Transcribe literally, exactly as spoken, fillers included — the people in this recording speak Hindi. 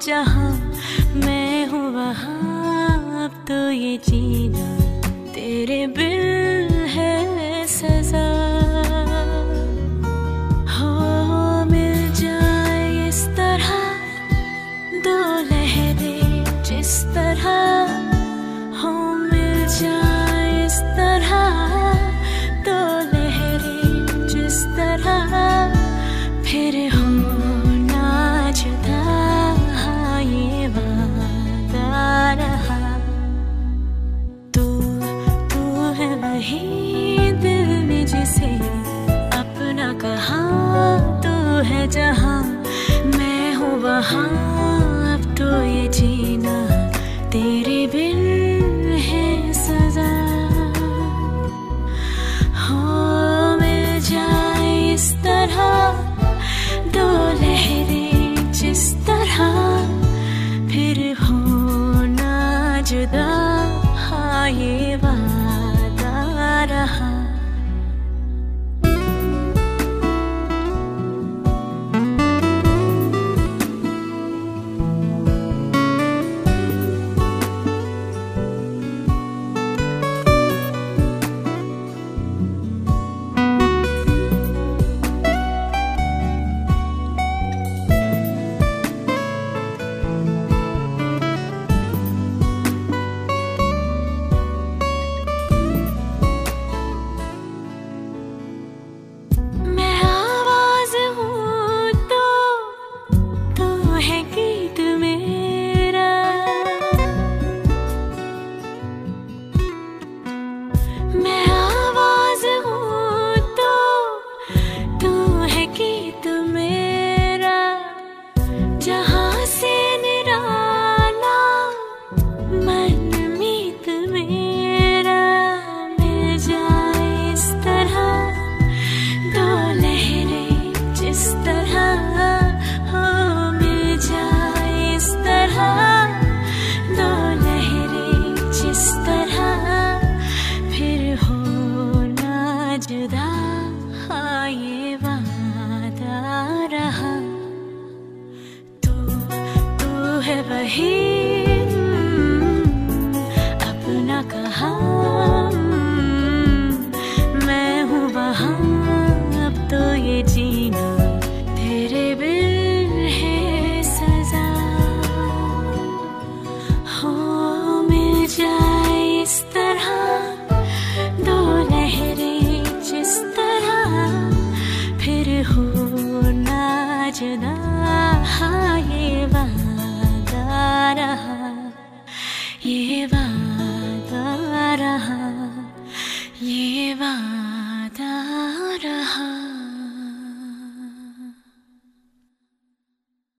जहाँ मैं हूँ वहाँ, अब तो ये जीना तेरे बिन है सजा। हो मिल जाए इस तरह दो लहरें जिस तरह, हो मिल जाए इस तरह दो लहरें जिस तरह, फिर हो ना जुदा ये वादा रहा। तू तू है वही दिल ने जिसे अपना कहा, तू है जहाँ मैं हूँ वहाँ, अब तो ये जीना तेरे बिन है सजा। हो मिल जाए इस तरह दो लहरें जिस तरह, फिर हो ना जुदा हाँ ये वादा रहा। जुदा हाँ ये वादा रहा। तू तू है वही